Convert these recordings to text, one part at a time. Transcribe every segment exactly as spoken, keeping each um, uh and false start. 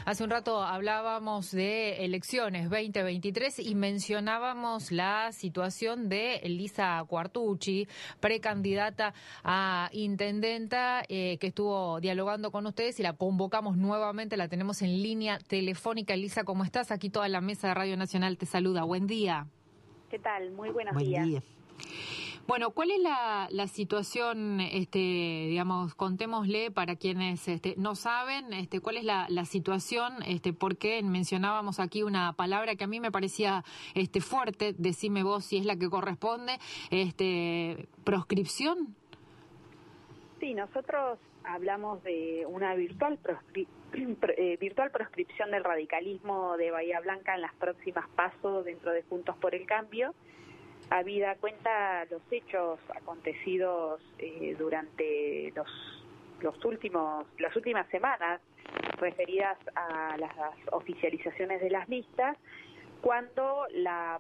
Hace un rato hablábamos de elecciones veinte veintitrés y mencionábamos la situación de Elisa Quartucci, precandidata a intendenta, eh, que estuvo dialogando con ustedes y la convocamos nuevamente, la tenemos en línea telefónica. Elisa, ¿cómo estás? Aquí toda la mesa de Radio Nacional te saluda. Buen día. ¿Qué tal? Muy buenos Buen días. Día. Bueno, ¿cuál es la, la situación, este, digamos, contémosle para quienes este, no saben, este, cuál es la, la situación, este, porque mencionábamos aquí una palabra que a mí me parecía este, fuerte, decime vos si es la que corresponde, este, proscripción? Sí, nosotros hablamos de una virtual, proscri eh, virtual proscripción del radicalismo de Bahía Blanca en las próximas pasos dentro de Juntos por el Cambio, habida cuenta los hechos acontecidos eh, durante los los últimos las últimas semanas referidas a las, las oficializaciones de las listas, cuando la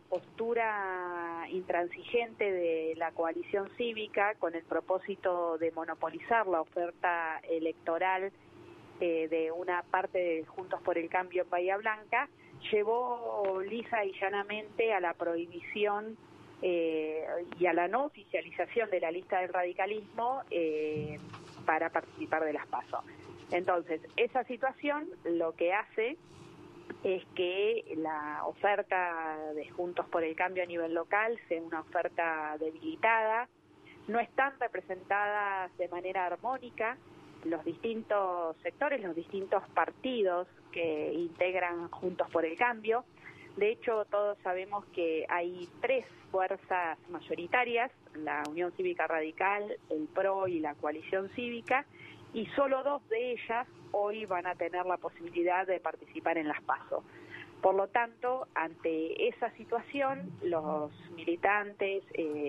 postura intransigente de la coalición cívica, con el propósito de monopolizar la oferta electoral eh, de una parte de Juntos por el Cambio en Bahía Blanca, llevó lisa y llanamente a la prohibición Eh, y a la no oficialización de la lista del radicalismo eh, para participar de las PASO. Entonces, esa situación lo que hace es que la oferta de Juntos por el Cambio a nivel local sea una oferta debilitada, no están representadas de manera armónica los distintos sectores, los distintos partidos que integran Juntos por el Cambio. De hecho, todos sabemos que hay tres fuerzas mayoritarias, la Unión Cívica Radical, el P R O y la Coalición Cívica, y solo dos de ellas hoy van a tener la posibilidad de participar en las PASO. Por lo tanto, ante esa situación, los militantes,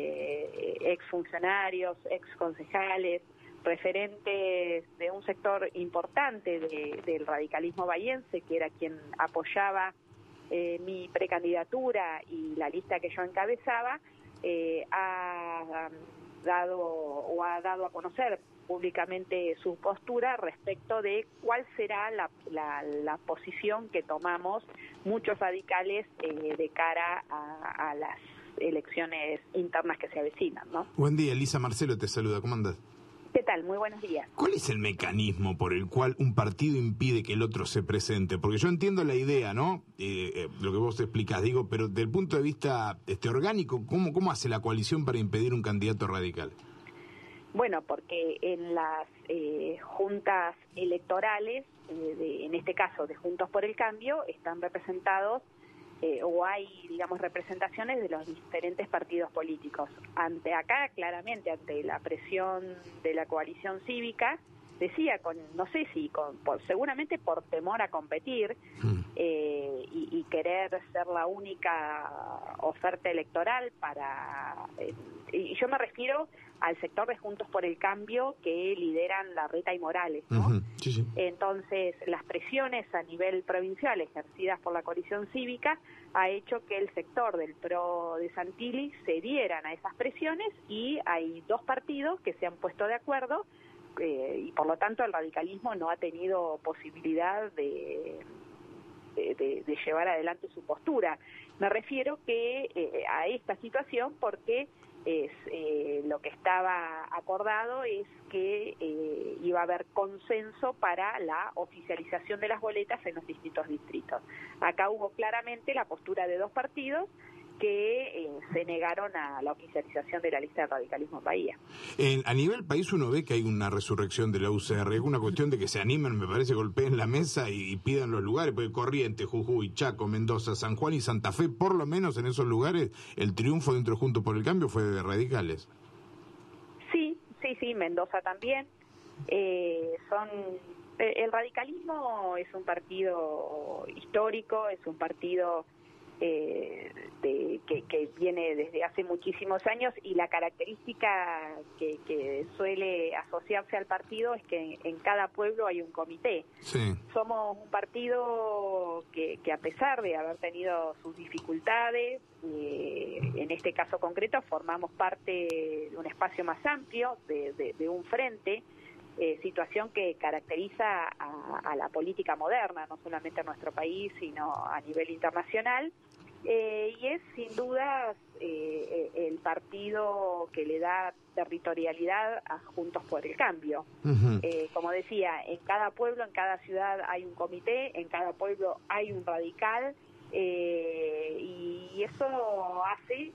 eh, exfuncionarios, exconcejales, referentes de un sector importante de, del radicalismo bahiense, que era quien apoyaba Eh, mi precandidatura y la lista que yo encabezaba, eh, ha dado o ha dado a conocer públicamente su postura respecto de cuál será la, la, la posición que tomamos muchos radicales eh, de cara a, a las elecciones internas que se avecinan, ¿no? Buen día, Elisa. Marcelo te saluda. ¿Cómo andás? ¿Qué tal? Muy buenos días. ¿Cuál es el mecanismo por el cual un partido impide que el otro se presente? Porque yo entiendo la idea, ¿no? Eh, eh, lo que vos explicás, digo, pero desde el punto de vista este orgánico, ¿cómo, cómo hace la coalición para impedir un candidato radical? Bueno, porque en las eh, juntas electorales, eh, de, en este caso de Juntos por el Cambio, están representados Eh, o hay, digamos, representaciones de los diferentes partidos políticos. Ante acá, claramente, ante la presión de la coalición cívica, decía, con no sé si, con, por, seguramente por temor a competir eh, y, y querer ser la única oferta electoral para... Eh, y yo me refiero al sector de Juntos por el Cambio que lideran Larreta y Morales, ¿no? Uh-huh. Sí, sí. Entonces, las presiones a nivel provincial ejercidas por la coalición cívica ha hecho que el sector del P R O de Santilli se dieran a esas presiones, y hay dos partidos que se han puesto de acuerdo eh, y por lo tanto el radicalismo no ha tenido posibilidad de, de, de, de llevar adelante su postura. Me refiero que eh, a esta situación porque es eh, lo que estaba acordado es que eh, iba a haber consenso para la oficialización de las boletas en los distintos distritos. Acá hubo claramente la postura de dos partidos que eh, se negaron a la oficialización de la lista de radicalismo en Bahía. En, a nivel país uno ve que hay una resurrección de la U C R, es una cuestión de que se animen, me parece, golpeen la mesa y, y pidan los lugares, porque Corrientes, Jujuy, Chaco, Mendoza, San Juan y Santa Fe, por lo menos en esos lugares, el triunfo dentro de Juntos por el Cambio fue de radicales. Sí, sí, sí, Mendoza también. Eh, son el radicalismo es un partido histórico, es un partido Eh, de, que, que viene desde hace muchísimos años, y la característica que, que suele asociarse al partido es que en, en cada pueblo hay un comité. Sí. Somos un partido que, que a pesar de haber tenido sus dificultades, eh, en este caso concreto formamos parte de un espacio más amplio, de, de, de un frente eh, situación que caracteriza a, a la política moderna, no solamente en nuestro país, sino a nivel internacional. Eh, y es sin duda eh, el partido que le da territorialidad a Juntos por el Cambio. Uh-huh. Eh, como decía, en cada pueblo, en cada ciudad hay un comité, en cada pueblo hay un radical, eh, y eso hace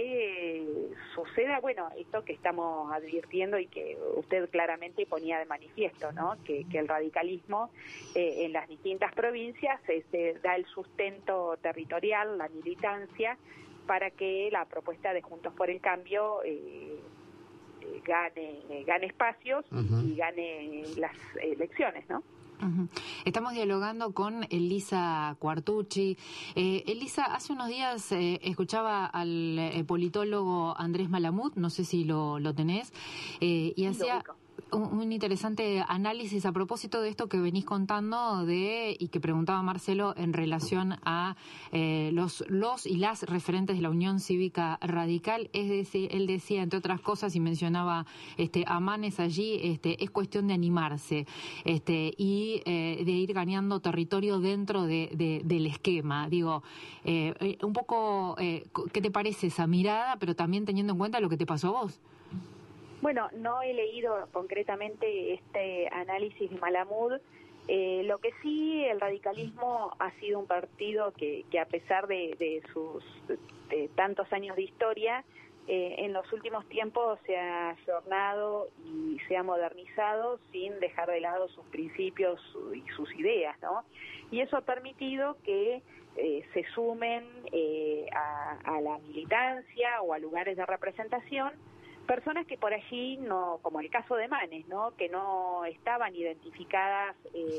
que suceda, bueno, esto que estamos advirtiendo y que usted claramente ponía de manifiesto, ¿no? Que, que el radicalismo eh, en las distintas provincias se, se da el sustento territorial, la militancia, para que la propuesta de Juntos por el Cambio eh, eh, gane, eh, gane espacios uh-huh. y gane las elecciones, ¿no? Uh-huh. Estamos dialogando con Elisa Quartucci. Eh, Elisa, hace unos días eh, escuchaba al eh, politólogo Andrés Malamud, no sé si lo, lo tenés, eh, y hacía un, un interesante análisis a propósito de esto que venís contando de y que preguntaba Marcelo en relación a eh, los los y las referentes de la Unión Cívica Radical. Es decir, él decía, entre otras cosas, y mencionaba este, a Manes allí, este, es cuestión de animarse este, y eh, de ir ganando territorio dentro de, de, del esquema. Digo, eh, un poco, eh, ¿qué te parece esa mirada, pero también teniendo en cuenta lo que te pasó a vos? Bueno, no he leído concretamente este análisis de Malamud. Eh, lo que sí, el radicalismo ha sido un partido que, que a pesar de, de sus de tantos años de historia, eh, en los últimos tiempos se ha ayornado y se ha modernizado sin dejar de lado sus principios y sus ideas, ¿no? Y eso ha permitido que eh, se sumen eh, a, a la militancia o a lugares de representación personas que por allí, no, como el caso de Manes, ¿no? Que no estaban identificadas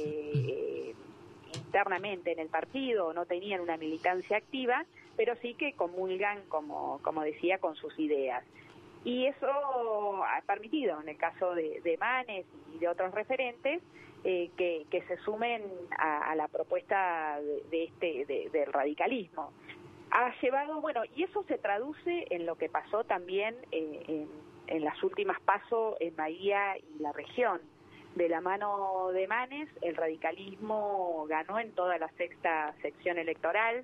eh, internamente en el partido, no tenían una militancia activa, pero sí que comulgan, como, como decía, con sus ideas. Y eso ha permitido, en el caso de, de Manes y de otros referentes, eh, que, que se sumen a, a la propuesta de, de este de, del radicalismo. Ha llevado, bueno, y eso se traduce en lo que pasó también eh, en, en las últimas pasos en Bahía y la región. De la mano de Manes, el radicalismo ganó en toda la sexta sección electoral.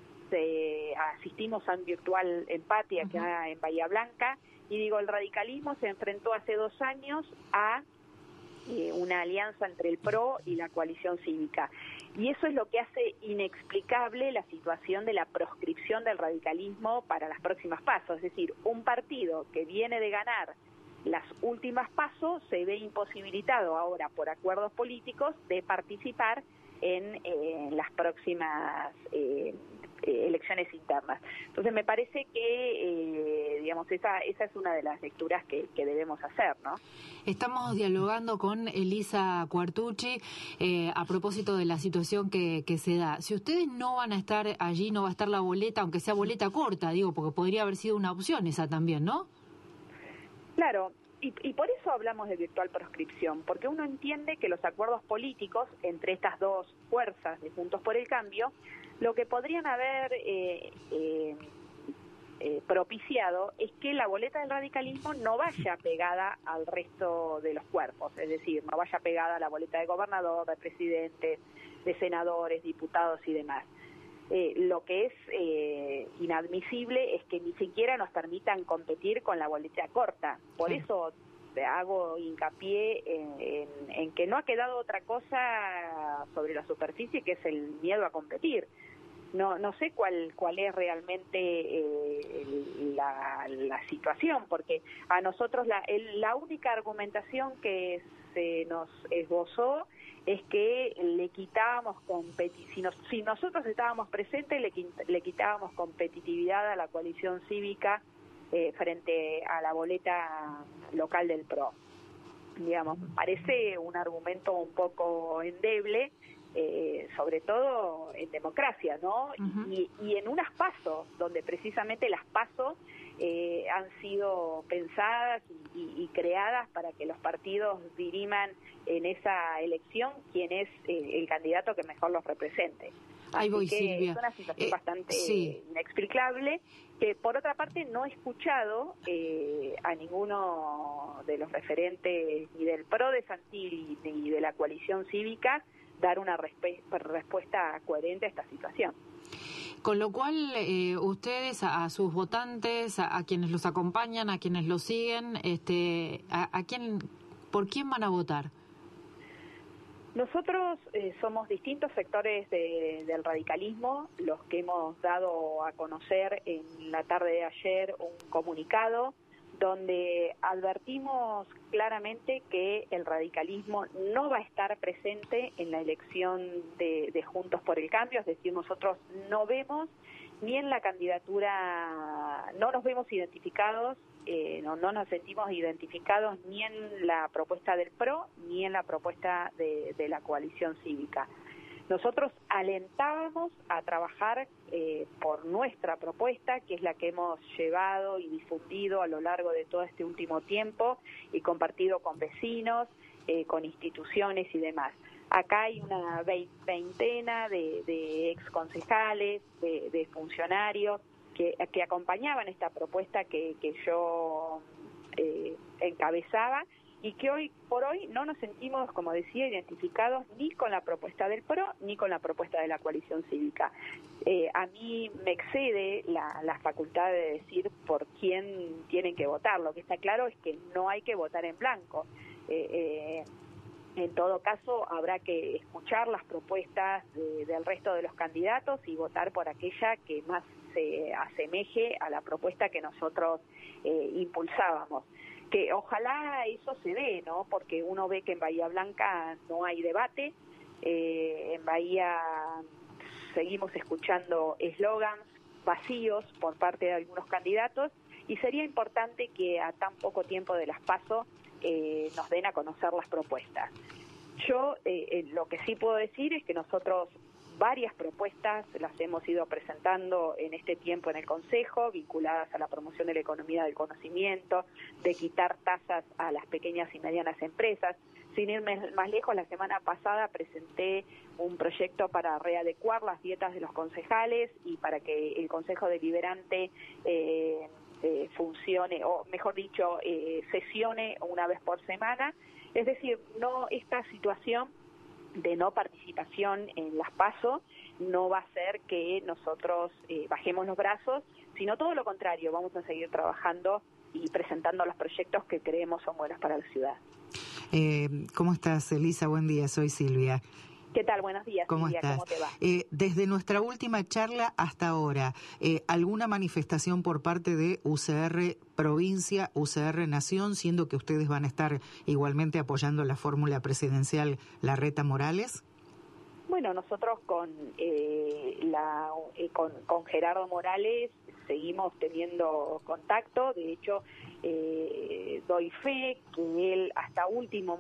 Se, asistimos a un virtual empate acá uh-huh. en Bahía Blanca. Y digo, el radicalismo se enfrentó hace dos años a eh, una alianza entre el P R O y la coalición cívica. Y eso es lo que hace inexplicable la situación de la proscripción del radicalismo para las próximas pasos. Es decir, un partido que viene de ganar las últimas pasos se ve imposibilitado ahora por acuerdos políticos de participar en, eh, en las próximas eh, eh, elecciones internas. Entonces me parece que, eh, digamos, esa esa es una de las lecturas que, que debemos hacer, ¿no? Estamos dialogando con Elisa Quartucci eh, a propósito de la situación que, que se da. Si ustedes no van a estar allí, no va a estar la boleta, aunque sea boleta corta, digo, porque podría haber sido una opción esa también, ¿no? Claro. Y, y por eso hablamos de virtual proscripción, porque uno entiende que los acuerdos políticos entre estas dos fuerzas de Juntos por el Cambio, lo que podrían haber eh, eh, eh, propiciado es que la boleta del radicalismo no vaya pegada al resto de los cuerpos, es decir, no vaya pegada a la boleta de gobernador, de presidente, de senadores, diputados y demás. Eh, lo que es eh, inadmisible es que ni siquiera nos permitan competir con la boleta corta. Por sí. eso hago hincapié en, en, en que no ha quedado otra cosa sobre la superficie que es el miedo a competir. No no sé cuál cuál es realmente eh, la, la situación, porque a nosotros la, el, la única argumentación que se nos esbozó es que le quitábamos competi si, nos, si nosotros estábamos presentes le, le quitábamos competitividad a la coalición cívica eh, frente a la boleta local del P R O. Digamos, parece un argumento un poco endeble eh, sobre todo en democracia, ¿no? Uh-huh. Y, y en unas PASO, donde precisamente las PASO eh, han sido pensadas y, y, y creadas para que los partidos diriman en esa elección quién es eh, el candidato que mejor los represente. Ahí voy, Así que Silvia. Es una situación eh, bastante sí. inexplicable, que por otra parte no he escuchado eh, a ninguno de los referentes ni del PRO de Santilli ni de la coalición cívica dar una resp- respuesta coherente a esta situación. Con lo cual, eh, ustedes a, a sus votantes, a, a quienes los acompañan, a quienes los siguen, este, a, a quién, ¿por quién van a votar? Nosotros eh, somos distintos sectores de, del radicalismo, los que hemos dado a conocer en la tarde de ayer un comunicado donde advertimos claramente que el radicalismo no va a estar presente en la elección de, de Juntos por el Cambio, es decir, nosotros no vemos ni en la candidatura, no nos vemos identificados, eh, no, no nos sentimos identificados ni en la propuesta del PRO ni en la propuesta de, de la coalición cívica. Nosotros alentábamos a trabajar eh, por nuestra propuesta, que es la que hemos llevado y difundido a lo largo de todo este último tiempo y compartido con vecinos, eh, con instituciones y demás. Acá hay una veintena de, de exconcejales, de, de funcionarios que, que acompañaban esta propuesta que, que yo eh, encabezaba, y que hoy por hoy no nos sentimos, como decía, identificados ni con la propuesta del PRO ni con la propuesta de la coalición cívica. Eh, a mí me excede la, la facultad de decir por quién tienen que votar. Lo que está claro es que no hay que votar en blanco. Eh, eh, en todo caso, habrá que escuchar las propuestas de, del resto de los candidatos y votar por aquella que más se asemeje a la propuesta que nosotros eh, impulsábamos. Que ojalá eso se dé, ¿no? Porque uno ve que en Bahía Blanca no hay debate, eh, en Bahía seguimos escuchando eslogans vacíos por parte de algunos candidatos, y sería importante que a tan poco tiempo de las PASO eh, nos den a conocer las propuestas. Yo eh, eh, lo que sí puedo decir es que nosotros varias propuestas las hemos ido presentando en este tiempo en el Consejo, vinculadas a la promoción de la economía del conocimiento, de quitar tasas a las pequeñas y medianas empresas. Sin irme más lejos, la semana pasada presenté un proyecto para readecuar las dietas de los concejales y para que el Consejo Deliberante eh, eh, funcione, o mejor dicho, eh, sesione una vez por semana. Es decir, no esta situación de no participación en las PASO no va a hacer que nosotros eh, bajemos los brazos, sino todo lo contrario, vamos a seguir trabajando y presentando los proyectos que creemos son buenos para la ciudad. Eh, ¿Cómo estás, Elisa? Buen día, soy Silvia. ¿Qué tal? Buenos días, ¿Cómo Silvia. estás? ¿Cómo te va? Eh, desde nuestra última charla hasta ahora, eh, ¿alguna manifestación por parte de U C R Provincia, U C R Nación, siendo que ustedes van a estar igualmente apoyando la fórmula presidencial Larreta Morales? Bueno, nosotros con, eh, la, eh, con, con Gerardo Morales seguimos teniendo contacto. De hecho, eh, doy fe que él hasta último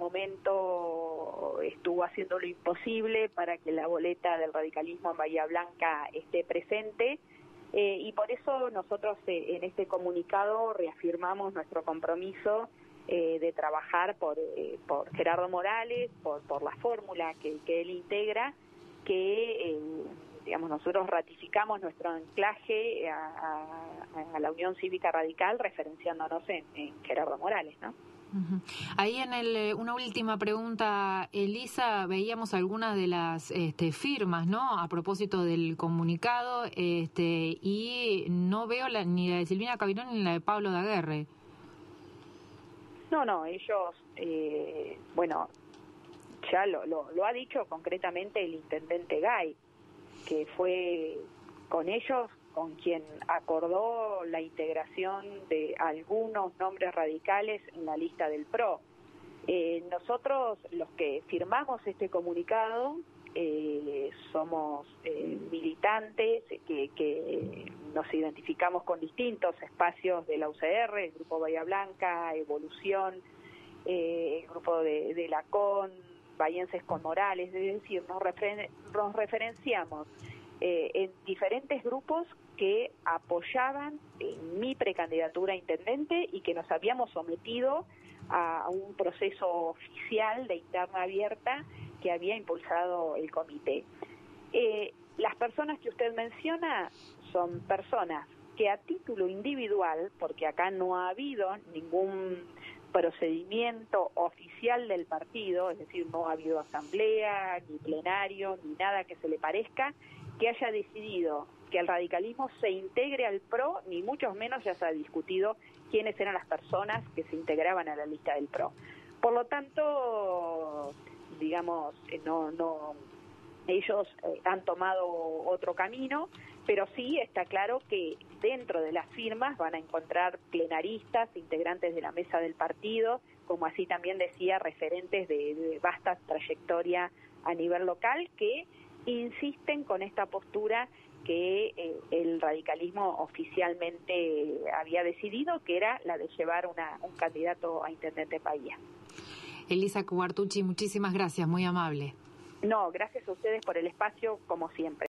momento estuvo haciendo lo imposible para que la boleta del radicalismo en Bahía Blanca esté presente, eh, y por eso nosotros eh, en este comunicado reafirmamos nuestro compromiso eh, de trabajar por, eh, por Gerardo Morales, por, por la fórmula que, que él integra, que eh, digamos, nosotros ratificamos nuestro anclaje a, a, a la Unión Cívica Radical referenciándonos en, en Gerardo Morales, ¿no? Uh-huh. Ahí en el, una última pregunta, Elisa, veíamos algunas de las este, firmas, ¿no? A propósito del comunicado, este, y no veo la, ni la de Silvina Cabirón ni la de Pablo Daguerre. No, no, ellos, eh, bueno, ya lo, lo, lo ha dicho concretamente el intendente Gay, que fue con ellos con quien acordó la integración de algunos nombres radicales en la lista del PRO. Eh, nosotros, los que firmamos este comunicado, eh, somos eh, militantes que, que nos identificamos con distintos espacios de la U C R, el Grupo Bahía Blanca, Evolución, eh, el Grupo de, de la C O N, bahienses con Morales, es decir, nos, referen nos referenciamos eh, en diferentes grupos que apoyaban eh, mi precandidatura a intendente y que nos habíamos sometido a un proceso oficial de interna abierta que había impulsado el comité. Eh, las personas que usted menciona son personas que a título individual, porque acá no ha habido ningún procedimiento oficial del partido, es decir, no ha habido asamblea, ni plenario, ni nada que se le parezca, que haya decidido que el radicalismo se integre al P R O, ni mucho menos ya se ha discutido quiénes eran las personas que se integraban a la lista del P R O. Por lo tanto, digamos, no, no, ellos eh, han tomado otro camino, pero sí está claro que dentro de las firmas van a encontrar plenaristas, integrantes de la mesa del partido, como así también decía, referentes de, de vasta trayectoria a nivel local, que insisten con esta postura que eh, el radicalismo oficialmente había decidido, que era la de llevar una, un candidato a intendente Bahía. Elisa Cuartucci, muchísimas gracias, muy amable. No, gracias a ustedes por el espacio, como siempre.